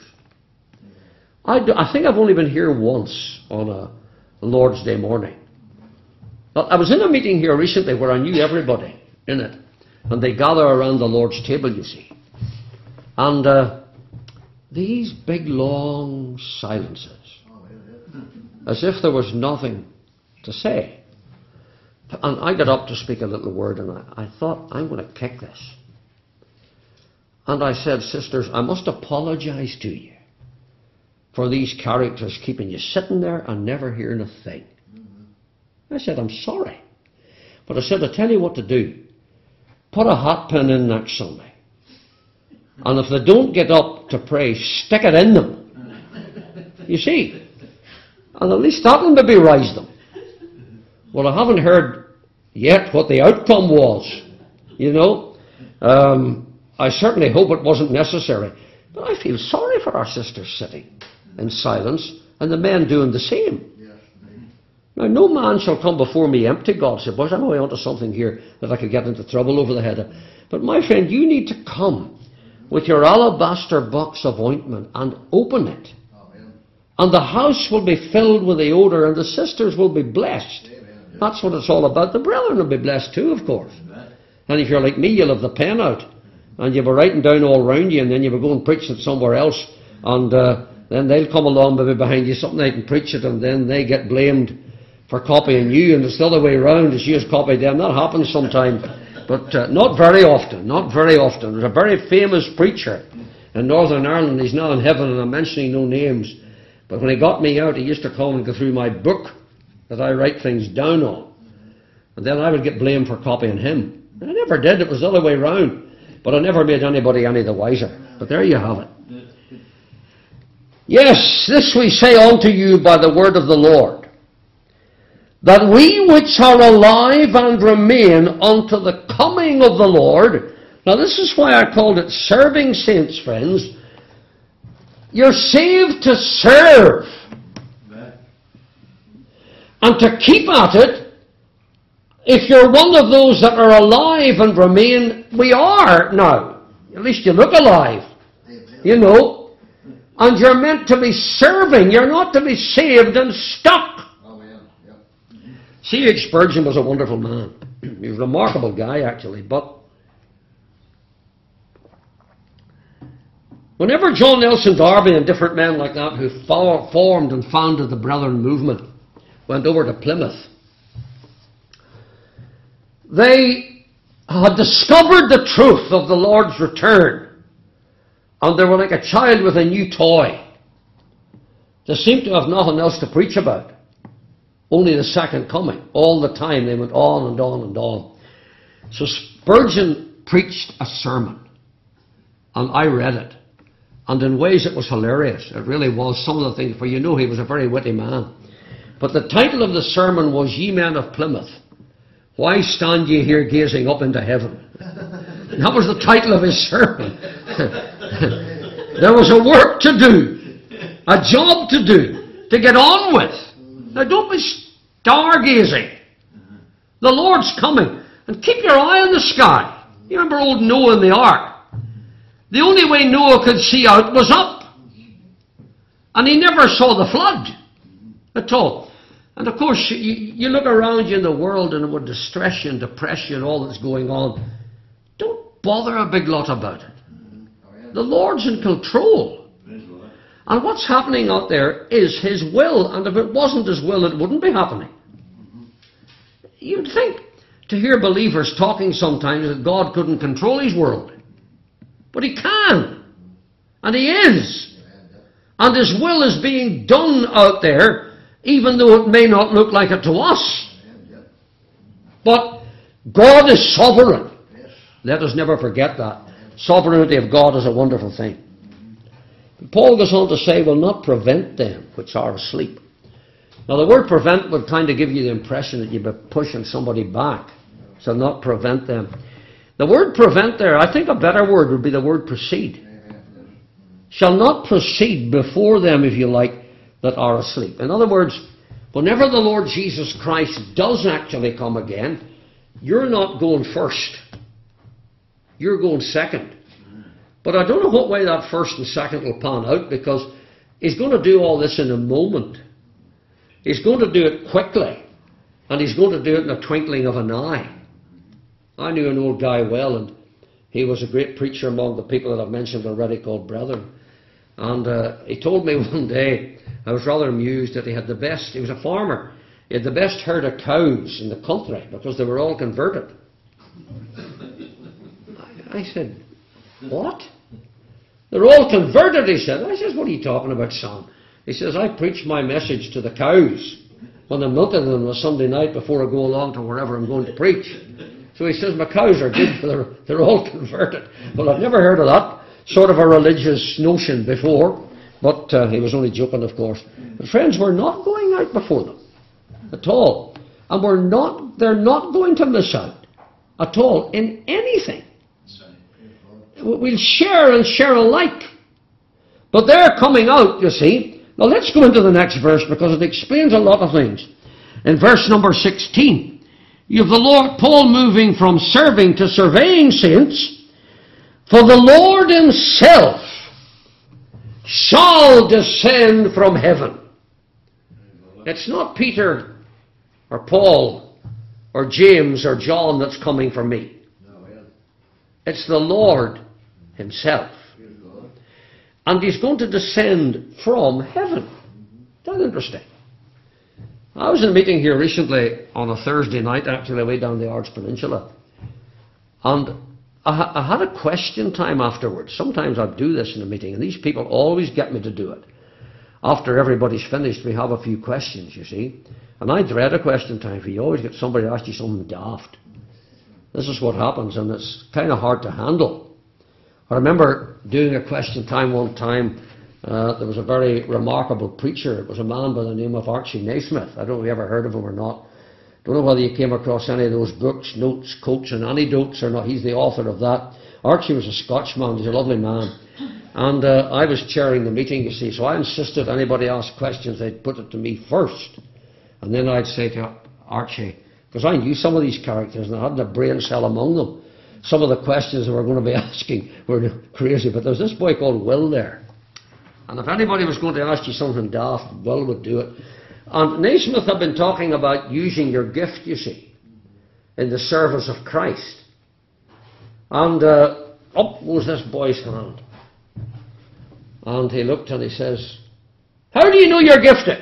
S1: I think I've only been here once on a Lord's Day morning. But I was in a meeting here recently where I knew everybody in it. And they gather around the Lord's table, you see. And these big, long silences. As if there was nothing to say. And I got up to speak a little word, and I thought, I'm going to kick this. And I said, sisters, I must apologize to you for these characters keeping you sitting there and never hearing a thing. I said, I'm sorry. But I said, I tell you what to do. Put a hat pin in next Sunday. And if they don't get up to pray, stick it in them. You see? And at least that will maybe rise them. Well, I haven't heard yet what the outcome was. You know? I certainly hope it wasn't necessary. But I feel sorry for our sisters sitting in silence and the men doing the same. Now, no man shall come before me empty, God said. Boys, I'm going on to something here that I could get into trouble over the head of. But my friend, you need to come with your alabaster box of ointment and open it. Amen. And the house will be filled with the odour and the sisters will be blessed. Amen. That's what it's all about. The brethren will be blessed too, of course. Amen. And if you're like me, you'll have the pen out. And you'll be writing down all round you, and then you'll be going and preach it somewhere else. And then they'll come along maybe behind you, something they can preach it, and then they get blamed for copying you, and it's the other way around, as you has copied them. That happens sometimes, but not very often, not very often. There's a very famous preacher in Northern Ireland. He's now in heaven, and I'm mentioning no names. But when he got me out, he used to come and go through my book that I write things down on. And then I would get blamed for copying him. And I never did, it was the other way around. But I never made anybody any the wiser. But there you have it. Yes, this we say unto you by the word of the Lord, that we which are alive and remain unto the coming of the Lord. Now this is why I called it serving saints, friends. You're saved to serve. And to keep at it. If you're one of those that are alive and remain, we are now. At least you look alive. You know. And you're meant to be serving. You're not to be saved and stuck. C.H. Spurgeon was a wonderful man. He was a remarkable guy, actually. But whenever John Nelson Darby and different men like that who formed and founded the Brethren movement went over to Plymouth, they had discovered the truth of the Lord's return. And they were like a child with a new toy. They seemed to have nothing else to preach about. Only the second coming. All the time they went on and on and on. So Spurgeon preached a sermon. And I read it. And in ways it was hilarious. It really was. Some of the things, for you know he was a very witty man. But the title of the sermon was, Ye Men of Plymouth, why stand ye here gazing up into heaven? And that was the title of his sermon. There was a work to do. A job to do. To get on with. Now don't be stargazing. The Lord's coming. And keep your eye on the sky. You remember old Noah in the ark? The only way Noah could see out was up. And he never saw the flood at all. And of course, you look around you in the world and it would distress you and depress you and all that's going on. Don't bother a big lot about it. The Lord's in control. And what's happening out there is His will. And if it wasn't His will, it wouldn't be happening. You'd think to hear believers talking sometimes that God couldn't control His world. But he can. And he is. And his will is being done out there, even though it may not look like it to us. But God is sovereign. Let us never forget that. Sovereignty of God is a wonderful thing. Paul goes on to say, will not prevent them which are asleep. Now the word prevent would kind of give you the impression that you'd be pushing somebody back. So not prevent them. The word prevent there, I think a better word would be the word proceed. Shall not proceed before them, if you like, that are asleep. In other words, whenever the Lord Jesus Christ does actually come again, you're not going first. You're going second. But I don't know what way that first and second will pan out, because he's going to do all this in a moment. He's going to do it quickly. And he's going to do it in a twinkling of an eye. I knew an old guy well, and he was a great preacher among the people that I've mentioned already, called Brethren. And he told me one day, I was rather amused, that he had the best, he was a farmer, he had the best herd of cows in the country, because they were all converted. I said, what? They're all converted, he said. I says, what are you talking about, son? He says, I preach my message to the cows when I'm milking them on a Sunday night before I go along to wherever I'm going to preach. So he says, my cows are good, they're all converted. Well, I've never heard of that sort of a religious notion before, but he was only joking, of course. But friends, we're not going out before them at all. And they're not going to miss out at all in anything. We'll share and share alike. But they're coming out, you see. Now let's go into the next verse, because it explains a lot of things. In verse number 16, you have the Lord, Paul, moving from serving to surveying saints. For the Lord himself shall descend from heaven. It's not Peter or Paul or James or John that's coming for me. It's the Lord himself. And he's going to descend from heaven. That's interesting. I was in a meeting here recently on a Thursday night, actually way down the Ards Peninsula. And I had a question time afterwards. Sometimes I do this in a meeting, and these people always get me to do it. After everybody's finished, we have a few questions, you see. And I dread a question time, for you always get somebody to ask you something daft. This is what happens, and it's kind of hard to handle. I remember doing a question time one time. There was a very remarkable preacher. It was a man by the name of Archie Naismith. I don't know if you ever heard of him or not. Don't know whether you came across any of those books, Notes, Quotes and Anecdotes or not. He's the author of that. Archie was a Scotchman. He's a lovely man. And I was chairing the meeting, you see, so I insisted anybody asked questions, they'd put it to me first. And then I'd say to Archie, because I knew some of these characters and I hadn't a brain cell among them. Some of the questions they were going to be asking were crazy, but there's this boy called Will there. And if anybody was going to ask you something daft, Will would do it. And Naismith had been talking about using your gift, you see, in the service of Christ. And up was this boy's hand. And he looked and he says, how do you know you're gifted?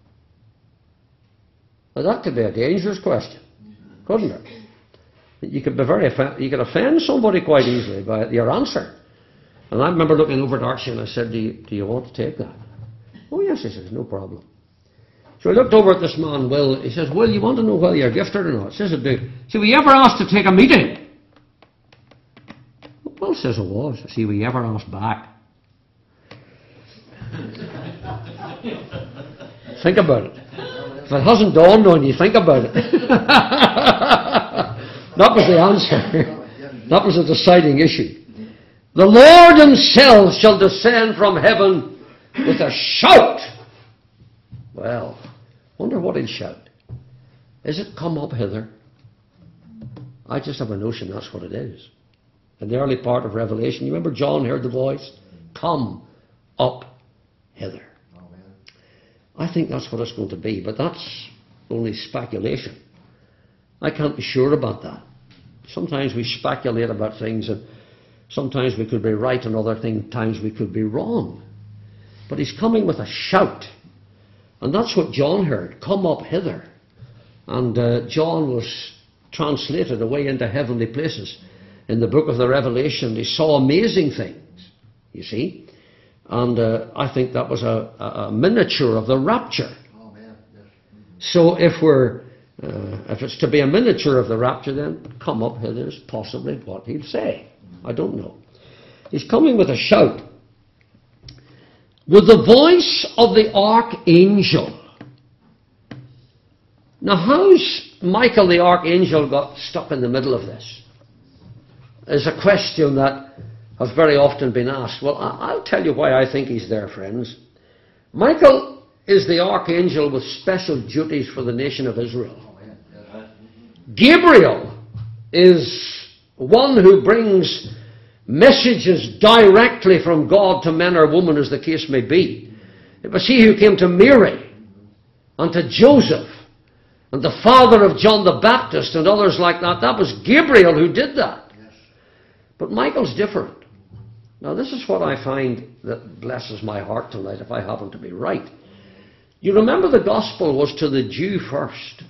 S1: Well, that could be a dangerous question, couldn't it? You could be you could offend somebody quite easily by your answer. And I remember looking over at Archie and I said, do you want to take that? Oh yes, he says, no problem. So he looked over at this man, Will. He says, Will, you want to know whether you're gifted or not? He says, I do. So were you ever asked to take a meeting? Will says, I was. I see, were you ever asked back? Think about it. If it hasn't dawned on you, think about it. That was the answer. That was a deciding issue. The Lord himself shall descend from heaven with a shout. Well, wonder what he'll shout. Is it come up hither? I just have a notion that's what it is. In the early part of Revelation, you remember John heard the voice? Come up hither. I think that's what it's going to be, but that's only speculation. I can't be sure about that. Sometimes we speculate about things, and sometimes we could be right, and other times we could be wrong. But he's coming with a shout. And that's what John heard, come up hither. And John was translated away into heavenly places. in the book of the Revelation. They saw amazing things, you see. And I think that was a miniature of the rapture. So if it's to be a miniature of the rapture, then come up hither is possibly what he'll say. I don't know. He's coming with a shout, with the voice of the archangel. Now, how's Michael the archangel got stuck in the middle of this? Is a question that has very often been asked. Well, I'll tell you why I think he's there, friends. Michael is the archangel with special duties for the nation of Israel. Gabriel is one who brings messages directly from God to men or women, as the case may be. It was he who came to Mary and to Joseph and the father of John the Baptist and others like that. That was Gabriel who did that. But Michael's different. Now, this is what I find that blesses my heart tonight, if I happen to be right. You remember the gospel was to the Jew first.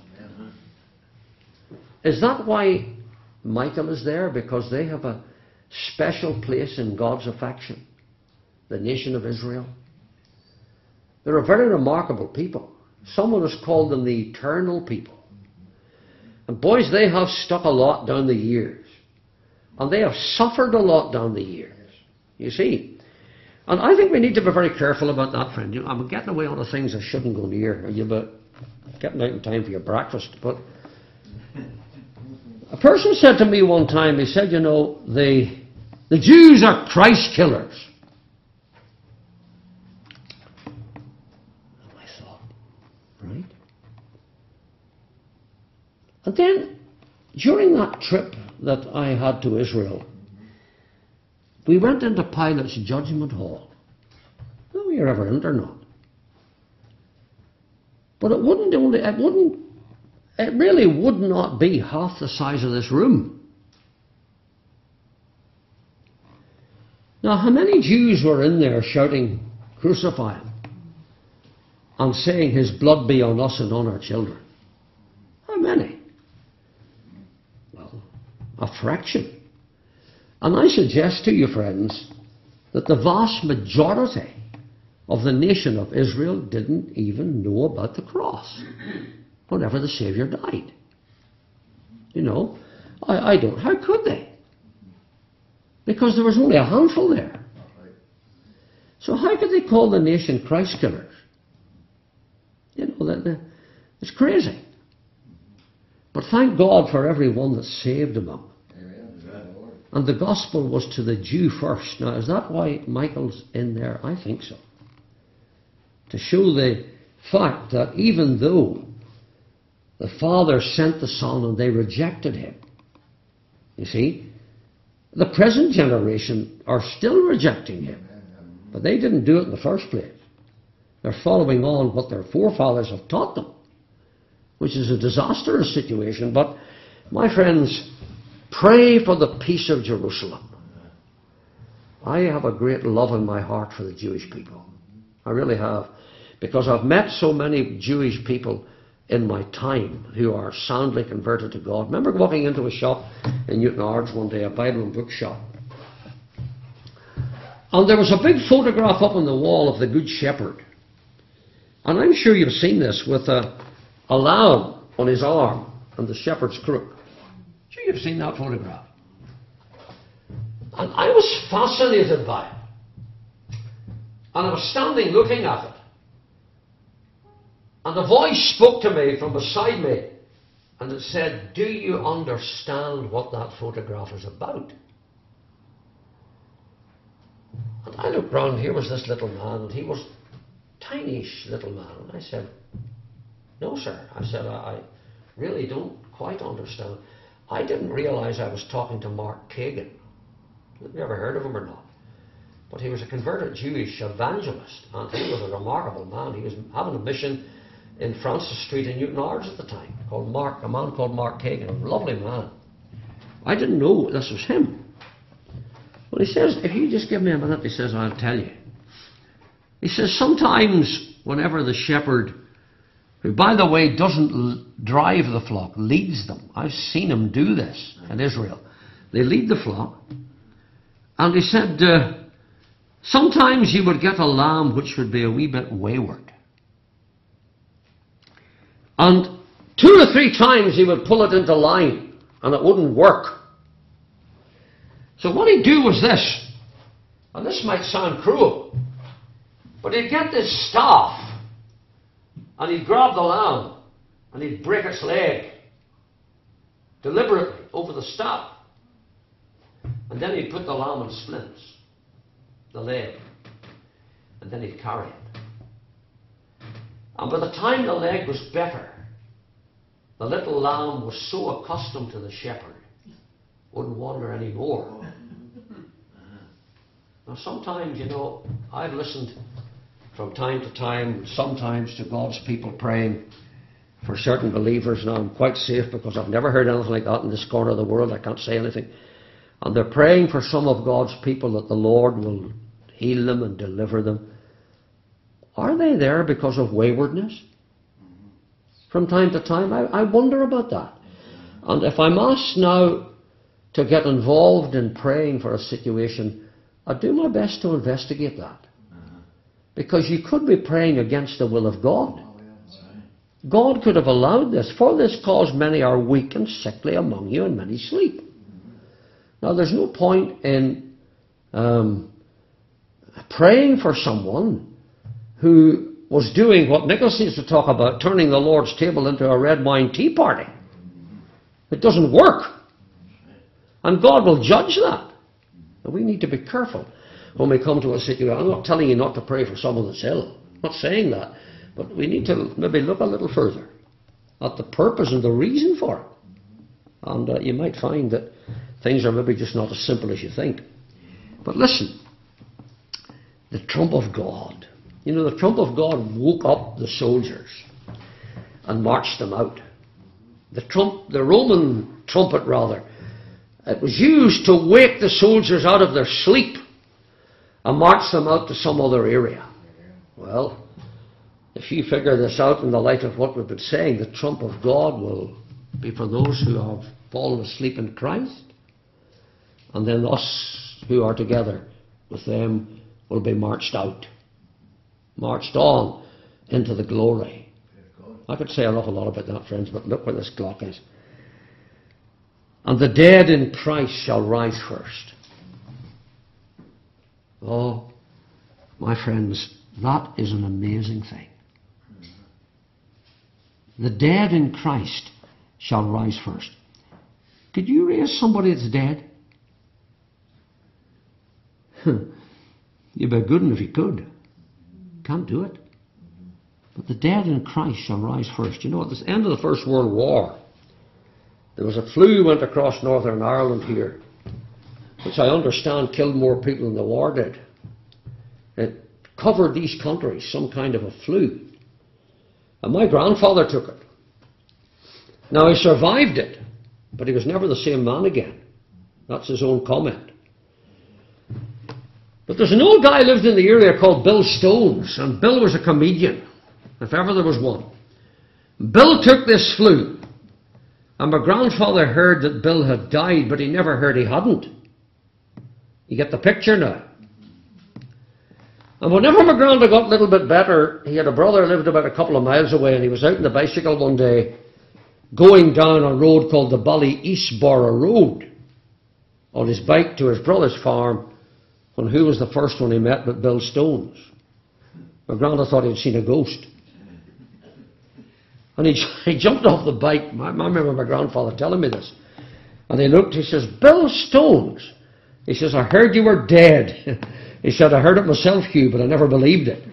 S1: Is that why Michael is there? Because they have a special place in God's affection, the nation of Israel. They're a very remarkable people. Someone has called them the eternal people. And boys, they have stuck a lot down the years. And they have suffered a lot down the years. You see. And I think we need to be very careful about that, friend. I'm getting away on the things I shouldn't go near. You're getting out in time for your breakfast. But a person said to me one time, he said, the Jews are Christ killers. And I thought, right? And then, during that trip that I had to Israel, we went into Pilate's judgment hall. I don't know if you're ever in it or not. But it really would not be half the size of this room. Now, how many Jews were in there shouting, "Crucify him," and saying, "His blood be on us and on our children"? How many? Well, a fraction. And I suggest to you, friends, that the vast majority of the nation of Israel didn't even know about the cross whenever the Savior died. I don't. How could they? Because there was only a handful there. So how could they call the nation Christ killers? It's crazy. But thank God for every one that's saved among them. And the gospel was to the Jew first. Now, is that why Michael's in there? I think so. To show the fact that even though the Father sent the Son and they rejected him, you see, the present generation are still rejecting him. But they didn't do it in the first place. They're following on what their forefathers have taught them, which is a disastrous situation. But, my friends, pray for the peace of Jerusalem. I have a great love in my heart for the Jewish people. I really have. Because I've met so many Jewish people in my time who are soundly converted to God. Remember walking into a shop in Newtownards one day, a Bible and book shop. And there was a big photograph up on the wall of the Good Shepherd. And I'm sure you've seen this with a lamb on his arm and the shepherd's crook. Sure you've seen that photograph. And I was fascinated by it. And I was standing looking at it. And a voice spoke to me from beside me. And it said, "Do you understand what that photograph is about?" And I looked round, here was this little man, and he was a tiny-ish little man. And I said, "No, sir." I said, I really don't quite understand. I didn't realize I was talking to Mark Kagan. Have you ever heard of him or not? But he was a converted Jewish evangelist, and he was a remarkable man. He was having a mission in Francis Street in Newtownards at the time, a man called Mark Kagan, a lovely man. I didn't know this was him. Well, he says, "If you just give me a minute," he says, "I'll tell you." He says, sometimes whenever the shepherd, who, by the way, doesn't drive the flock, leads them. I've seen him do this in Israel. They lead the flock. And he said, sometimes you would get a lamb which would be a wee bit wayward. And 2 or 3 times he would pull it into line, and it wouldn't work. So what he'd do was this, and this might sound cruel, but he'd get this staff, and he'd grab the lamb, and he'd break its leg, deliberately, over the staff. And then he'd put the lamb in splints, the leg, and then he'd carry it. And by the time the leg was better, the little lamb was so accustomed to the shepherd, wouldn't wander anymore. Now sometimes, I've listened from time to time, sometimes to God's people praying for certain believers. Now I'm quite safe because I've never heard anything like that in this corner of the world. I can't say anything. And they're praying for some of God's people that the Lord will heal them and deliver them. Are they there because of waywardness? From time to time, I wonder about that. And if I'm asked now to get involved in praying for a situation, I do my best to investigate that. Because you could be praying against the will of God. God could have allowed this. For this cause many are weak and sickly among you, and many sleep. Now, there's no point in praying for someone who was doing what Nicholas used to talk about, turning the Lord's table into a red wine tea party. It doesn't work. And God will judge that. And we need to be careful when we come to a situation. I'm not telling you not to pray for someone that's ill. I'm not saying that. But we need to maybe look a little further at the purpose and the reason for it. And you might find that things are maybe just not as simple as you think. But listen, the trump of God. The trump of God woke up the soldiers and marched them out. The Roman trumpet, rather, it was used to wake the soldiers out of their sleep and march them out to some other area. Well, if you figure this out in the light of what we've been saying, the trump of God will be for those who have fallen asleep in Christ. And then us who are together with them will be marched out, marched on into the glory. I could say an awful lot about that, friends, but look where this clock is. And the dead in Christ shall rise first. Oh, my friends, that is an amazing thing. The dead in Christ shall rise first. Could you raise somebody that's dead? You'd be good if you could. Can't do it. But the dead in Christ shall rise first. At the end of the First World War, there was a flu went across Northern Ireland here, which I understand killed more people than the war did. It covered these countries, some kind of a flu. And my grandfather took it. Now, he survived it, but he was never the same man again. That's his own comment. But there's an old guy who lived in the area called Bill Stones, and Bill was a comedian, if ever there was one. Bill took this flu, and my grandfather heard that Bill had died, but he never heard he hadn't. You get the picture now? And whenever my grandad got a little bit better, he had a brother who lived about a couple of miles away, and he was out on the bicycle one day, going down a road called the Bally-Eastborough Road, on his bike to his brother's farm, when who was the first one he met but Bill Stones? My grandad thought he'd seen a ghost. And he jumped off the bike. I remember my grandfather telling me this. And he looked, he says, Bill Stones. He says, I heard you were dead. He said, I heard it myself, Hugh, but I never believed it.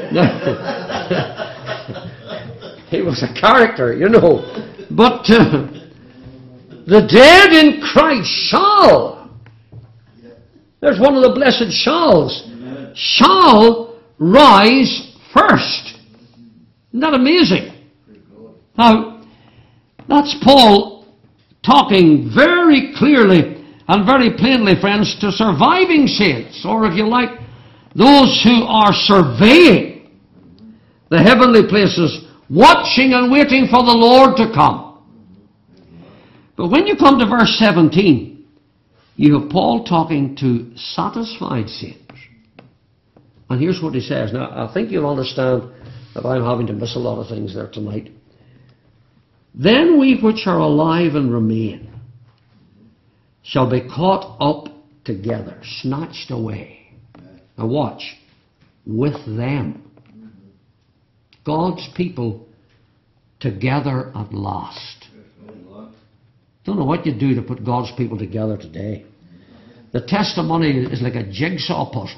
S1: He was a character, But the dead in Christ shall. There's one of the blessed shalls. Shall rise first. Isn't that amazing? Now, that's Paul talking very clearly and very plainly, friends, to surviving saints, or if you like, those who are surveying the heavenly places, watching and waiting for the Lord to come. But when you come to verse 17, You have Paul talking to satisfied saints. And here's what he says. Now, I think you'll understand that I'm having to miss a lot of things there tonight. Then we which are alive and remain shall be caught up together, snatched away. Now watch. With them. God's people together at last. Don't know what you do to put God's people together today. The testimony is like a jigsaw puzzle.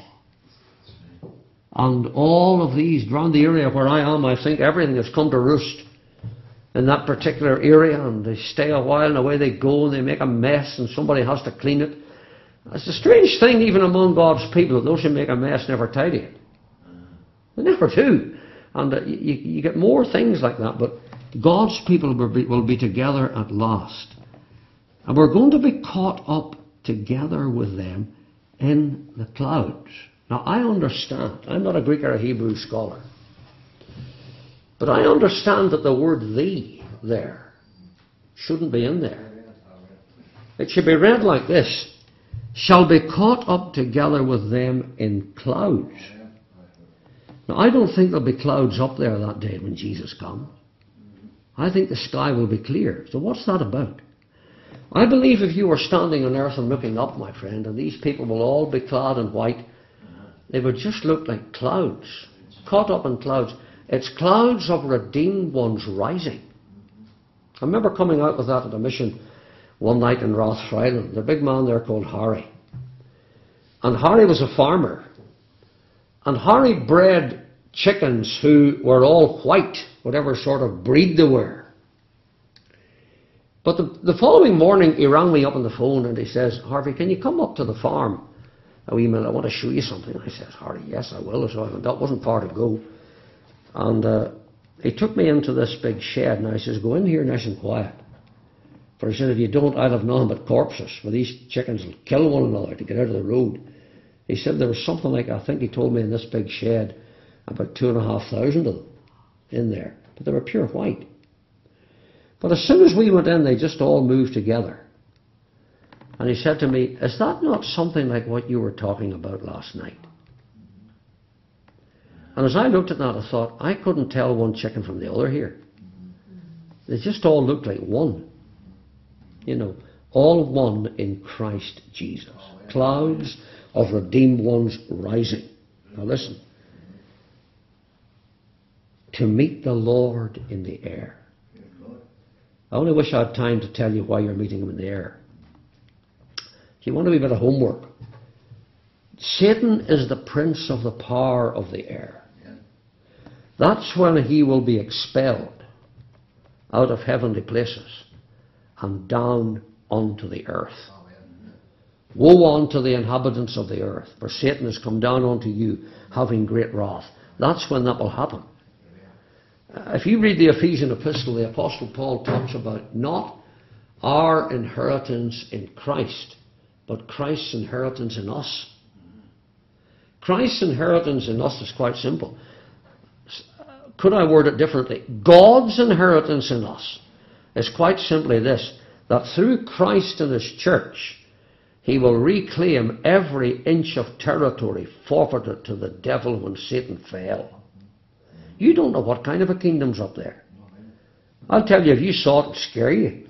S1: And all of these, around the area where I am, I think everything has come to roost in that particular area, and they stay a while and away they go and they make a mess and somebody has to clean it. It's a strange thing even among God's people, those who make a mess never tidy it. They never do. And you get more things like that, but God's people will be together at last. And we're going to be caught up together with them in the clouds. Now I understand, I'm not a Greek or a Hebrew scholar, but I understand that the word "thee" there shouldn't be in there. It should be read like this: shall be caught up together with them in clouds. Now I don't think there'll be clouds up there that day when Jesus comes. I think the sky will be clear. So what's that about? I believe if you were standing on earth and looking up, my friend, and these people will all be clad in white, they would just look like clouds, caught up in clouds. It's clouds of redeemed ones rising. I remember coming out with that at a mission one night in Rathfriland. There's a big man there called Harry. And Harry was a farmer. And Harry bred chickens who were all white, whatever sort of breed they were. But the following morning he rang me up on the phone and he says, "Harvey, can you come up to the farm a wee minute? I want to show you something." I said, "Harry, yes, I will." So that wasn't far to go. And he took me into this big shed, and I says, "Go in here nice and quiet." For he said, "If you don't, I'll have nothing but corpses, for these chickens will kill one another to get out of the road." He said there was something like, I think he told me in this big shed, about 2,500 of them in there. But they were pure white. But as soon as we went in, they just all moved together. And he said to me, "Is that not something like what you were talking about last night?" And as I looked at that, I thought, I couldn't tell one chicken from the other here. They just all looked like one. You know, all one in Christ Jesus. Clouds of redeemed ones rising. Now listen. To meet the Lord in the air. I only wish I had time to tell you why you're meeting him in the air. If you want to be a bit of homework, Satan is the prince of the power of the air. That's when he will be expelled out of heavenly places and down onto the earth. Woe unto the inhabitants of the earth, for Satan has come down unto you, having great wrath. That's when that will happen. If you read the Ephesian epistle, the Apostle Paul talks about not our inheritance in Christ, but Christ's inheritance in us. Christ's inheritance in us is quite simple. Could I word it differently? God's inheritance in us is quite simply this, that through Christ and his church, he will reclaim every inch of territory forfeited to the devil when Satan fell. You don't know what kind of a kingdom's up there. I'll tell you, if you saw it, it'd scare you.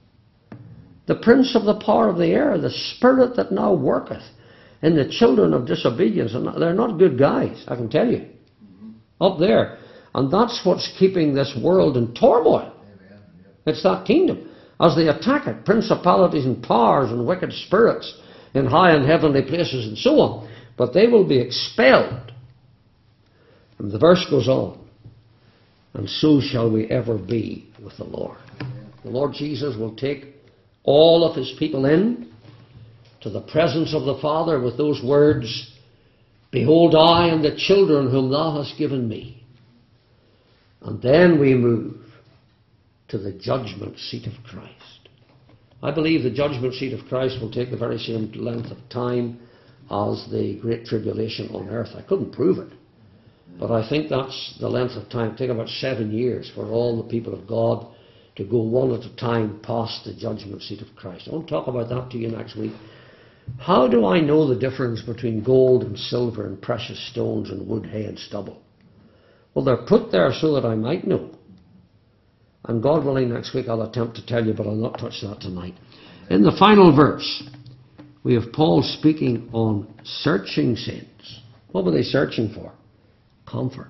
S1: The prince of the power of the air, the spirit that now worketh in the children of disobedience, and they're not good guys, I can tell you. Up there. And that's what's keeping this world in turmoil. It's that kingdom. As they attack it, principalities and powers and wicked spirits in high and heavenly places and so on. But they will be expelled. And the verse goes on. And so shall we ever be with the Lord. The Lord Jesus will take all of his people in to the presence of the Father with those words, "Behold, I and the children whom thou hast given me." And then we move to the judgment seat of Christ. I believe the judgment seat of Christ will take the very same length of time as the Great Tribulation on earth. I couldn't prove it, but I think that's the length of time. It'll take about 7 years for all the people of God to go one at a time past the judgment seat of Christ. I won't talk about that to you next week. How do I know the difference between gold and silver and precious stones and wood, hay and stubble? Well, they're put there so that I might know. And God willing, next week I'll attempt to tell you, but I'll not touch that tonight. In the final verse, we have Paul speaking on searching saints. What were they searching for? Comfort.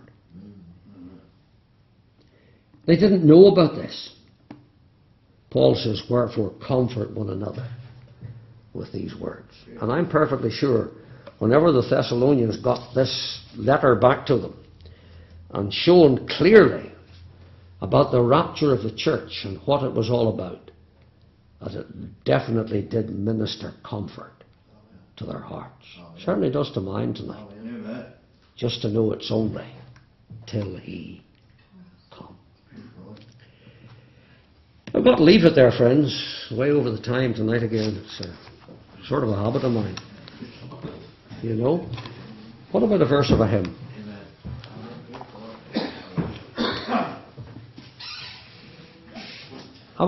S1: They didn't know about this. Paul says, wherefore comfort one another with these words. And I'm perfectly sure whenever the Thessalonians got this letter back to them and shown clearly about the rapture of the church and what it was all about, that it definitely did minister comfort to their hearts. Certainly does to mine tonight. Just to know it's only till he come. I've got to leave it there, friends. Way over the time tonight again. It's sort of a habit of mine. You know? What about a verse of a hymn?